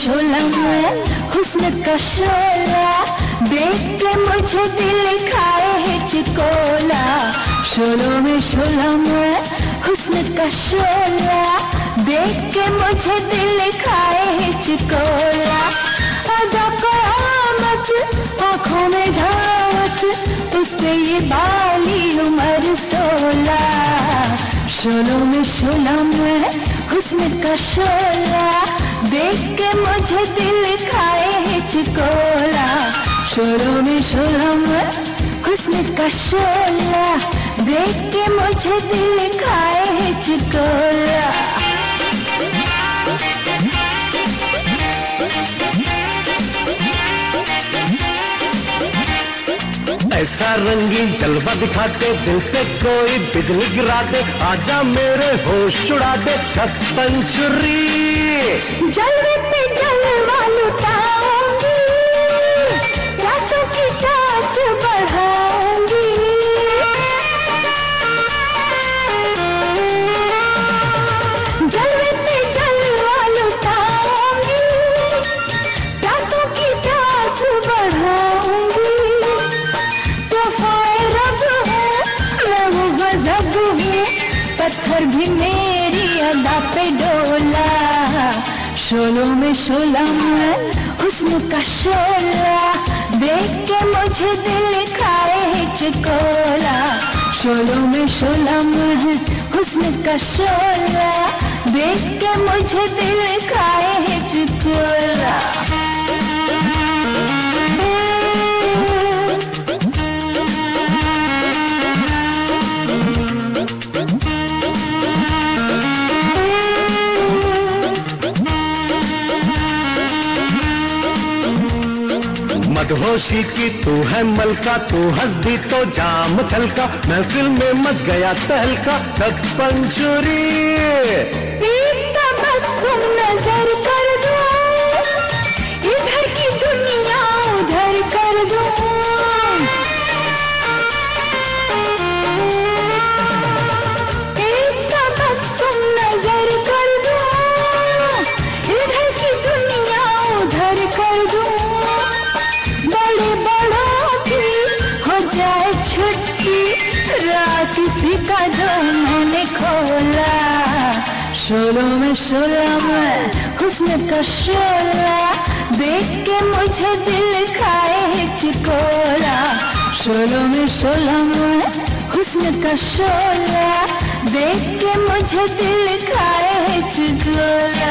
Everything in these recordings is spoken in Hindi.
शोला मैं हुस्न का शोला, देख के मुझे दिल खाए हिचकोला। शोलों में शोला मैं हुस्न का शोला, देख के मुझे दिल खाए हिचकोला। अदा क़यामत आँखों में धावत, उस पे ये बाली उम्र 16। शोलों में शोला मैं हुस्न का शोला, देख के मुझे दिल खाए हिचकोला। शोलों में शोला मैं हुस्न का शोला, देख के मुझे दिल खाए हिचकोला। ऐसा रंगीन जलवा दिखाते, दिल पे कोई बिजली गिरा दे। आजा मेरे होश उड़ा दे 56 छुरी। जलवे पे जलवा लुटाऊंगी, प्यासों की प्यास बढ़ाऊंगी। जलवे पे जलवा लुटाऊंगी, प्यासों की प्यास बढ़ाऊंगी। तोहफे रब है, मैं वो गजब हूँ, पत्थर भी मेरी अदा पे डोला। शोलों में शोला मैं हुस्न का शोला, देख के मुझे दिल खाए हिचकोला। शोलों में शोला मैं हुस्न का शोला, देख के मुझे दिल खाए हिचकोला। मदहोशी की तू है मलका, तू हंस दी तो जाम छलका। महफिल में मच गया तहलका 56 छुरी। एक तबस्सुम नजर कर दूं, इधर की दुनिया उधर कर दूं। एक तबस्सुम नजर कर दूं, इधर की दुनिया उधर कर दूं। बड़े बड़ों की हो जाए छुट्टी, राज किसी का जो मैंने खोला। शोलों में शोला मैं हुस्न का शोला, देख के मुझे दिल खाए हिचकोला। शोलों में शोला मैं हुस्न का शोला, देख के मुझे दिल खाए हिचकोला।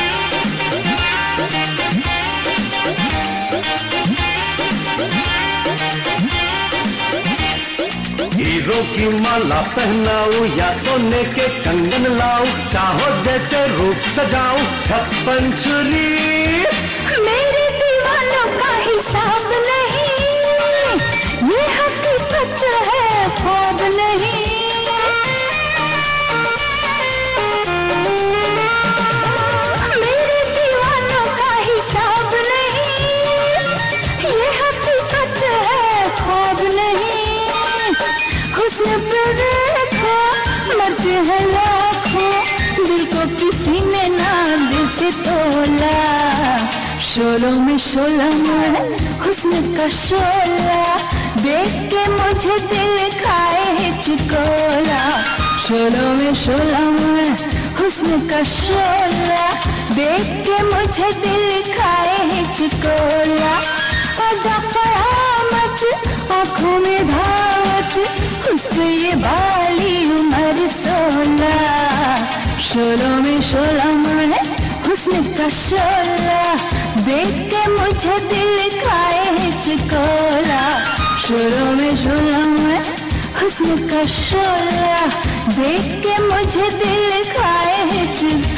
हीरो की माला पहनाऊं या सोने के कंगन लाऊं, चाहो जैसे रूप सजाऊं 56 छुरी। मेरे दीवानों का हिसाब नहीं, ये हकीकत है ख्वाब नहीं। मेरे दीवानों का हिसाब नहीं, ये हकीकत है ख्वाब नहीं। हुस्न पे देखो मरते हैं लाखों, दिल को किसी ने ना दिल से तोला। शोलों में शोला मैं हुस्न का शोला, देख के मुझे दिल खाए हिचकोला। शोलों में शोला मैं हुस्न का शोला, देख के मुझे दिल खाए हिचकोला। अदा क़यामत आँखों में धावत, उस पे ये बाली उम्र 16। शोलों में शोला मैं हुस्न का शोला, देख के मुझे दिल खाए हिचकोला। शोलों में शोला मैं हुस्न का शोला, देख के मुझे दिल खाए हिचकोला।